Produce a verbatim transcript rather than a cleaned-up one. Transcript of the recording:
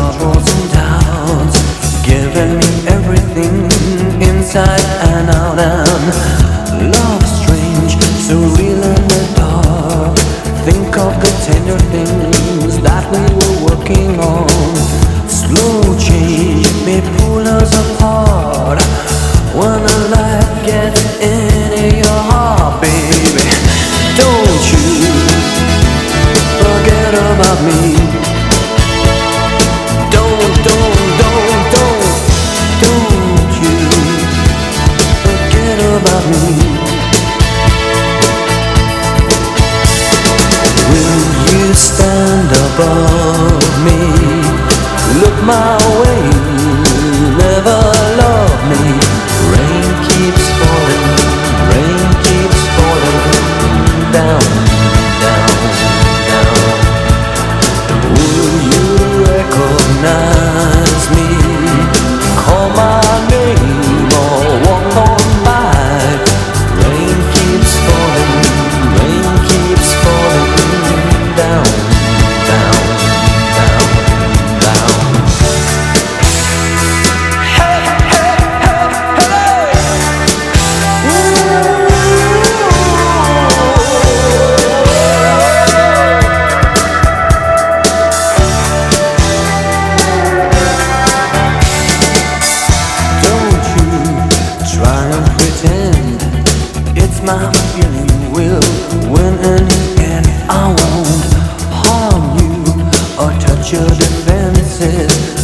troubles and doubts, giving me everything inside and out. And love strange, so real in the dark. Think of the tender things that we were working on. Slow change may pull us apart when the light gets into your heart, baby. Don't you forget about me. Don't, don't, don't, don't, don't you forget about me. Will you stand above me? Look my way, never love me. Rain keeps falling, rain keeps falling down, down, down. Will you recognize me? Call my name or walk on by. Rain keeps falling, rain keeps falling down, down, down, down. My feeling will win in the end. I won't harm you or touch your defenses.